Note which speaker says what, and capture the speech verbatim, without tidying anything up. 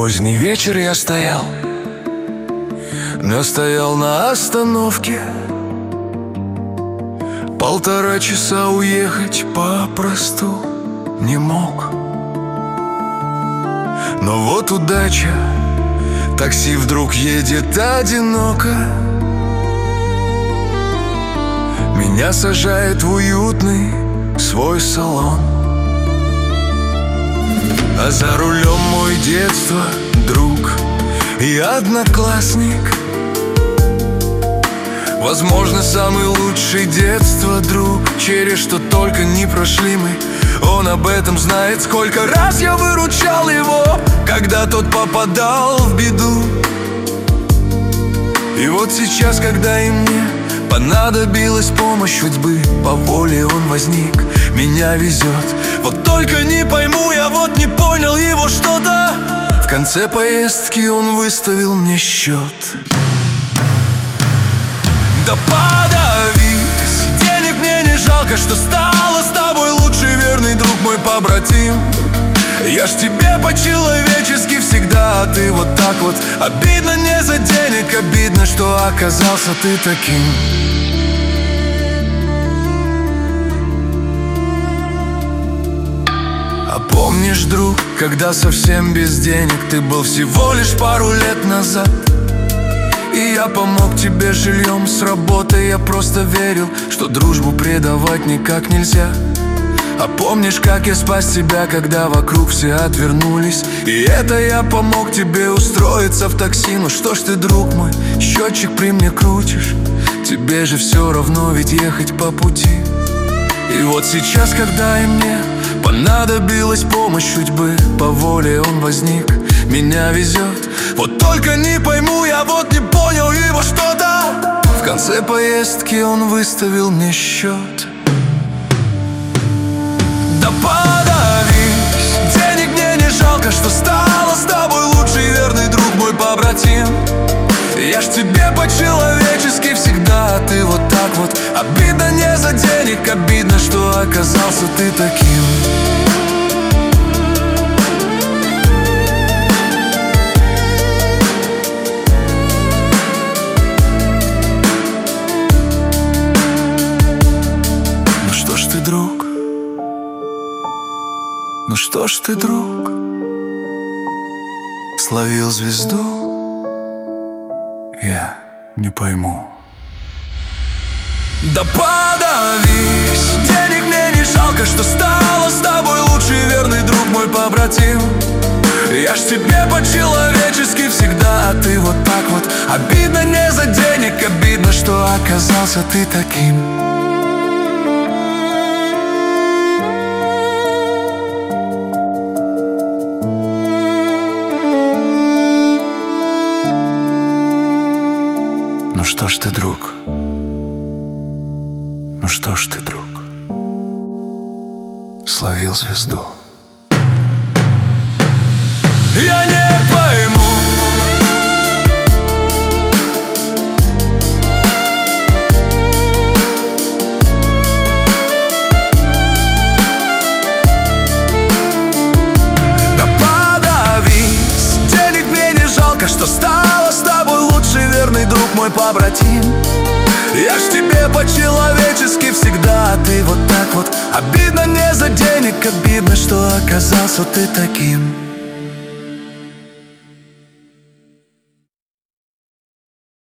Speaker 1: Поздний вечер я стоял, но стоял на остановке. Полтора часа уехать попросту не мог. Но вот удача, такси вдруг едет одиноко. Меня сажает в уютный свой салон. А за рулем мой детства друг и одноклассник. Возможно, самый лучший детства друг. Через что только не прошли мы, он об этом знает. Сколько раз я выручал его, когда тот попадал в беду. И вот сейчас, когда и мне понадобилась помощь судьбы, по воле он возник, меня везет. Вот только не пойму я, вот не понял его что-то. В конце поездки он выставил мне счет. Да подавись, денег мне не жалко, что стало с тобой лучший верный друг, мой побратим. Я ж тебе по-человечески всегда, а ты вот так вот. Обидно не за денег, обидно, что оказался ты таким. А помнишь, друг, когда совсем без денег ты был всего лишь пару лет назад? И я помог тебе жильем с работы. Я просто верил, что дружбу предавать никак нельзя. А помнишь, как я спас тебя, когда вокруг все отвернулись? И это я помог тебе устроиться в такси. Ну что ж ты, друг мой, счетчик при мне крутишь? Тебе же все равно ведь ехать по пути. И вот сейчас, когда и мне понадобилась помощь судьбы, по воле он возник, меня везет. Вот только не пойму я, вот не понял его что-то. В конце поездки он выставил мне счет. Да подавись, денег мне не жалко, что стало с тобой лучший верный друг, мой побратим. Я ж тебе по-человечески всегда, а ты вот так вот. Обидно не за денег, обидно, что оказался ты таким. Ну что ж ты, друг, ну что ж ты, друг, словил звезду? Я не пойму. Да подавись, денег мне не жалко, что стало с тобой лучший верный друг, мой побратим. Я ж тебе по-человечески всегда, а ты вот так вот. Обидно не за денег, обидно, что оказался ты таким. Ну что ж ты, друг, ну что ж ты, друг, словил звезду? Я не пойму. Да подавись, денег мне не жалко, что стало с тобой лучший верный друг, мой побратим. Я ж тебе по-человечески всегда, а ты вот так вот. Обидно не за денег, обидно, что оказался ты таким.